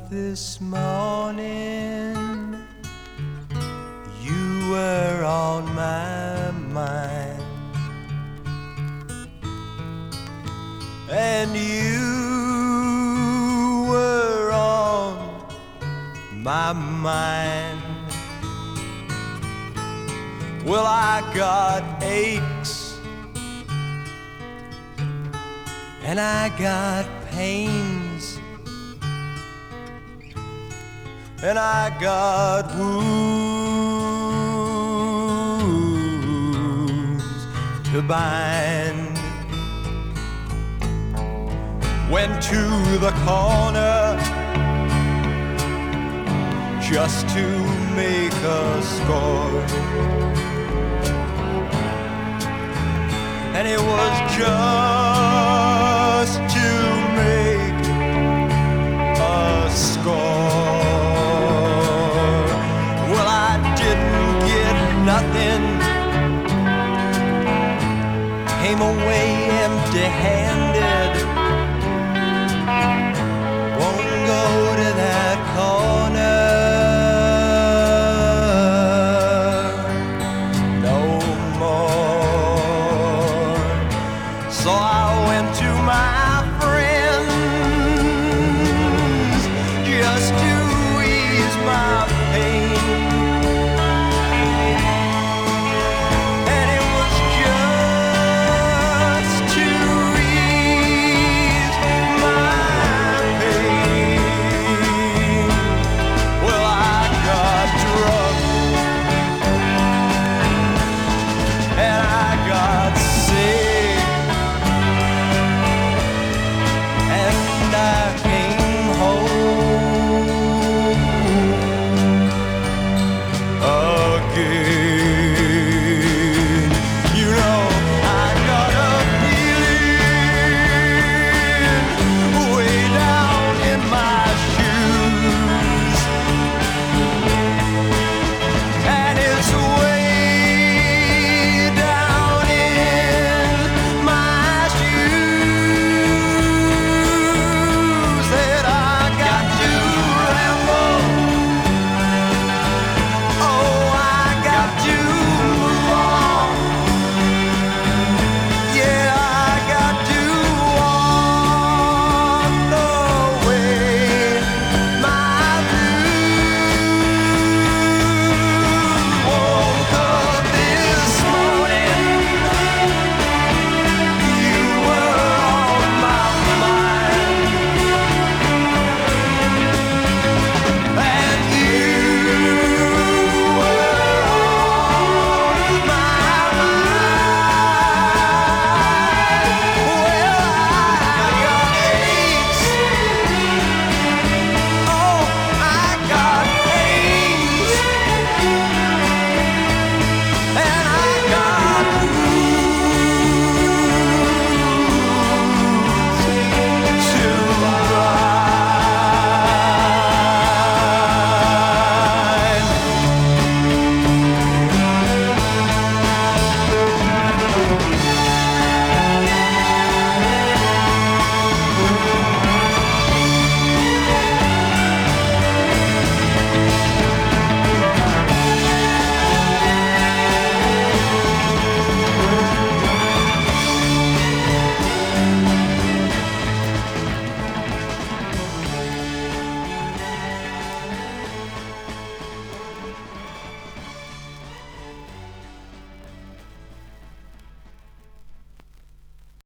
this morning, you were on my mind, and you were on my mind. Well, I got aches and I got pains, and I got wounds to bind. Went to the corner just to make a score, and it was just to make a score. Well, I didn't get nothing, came away empty-handed. Won't go to that corner no more. So I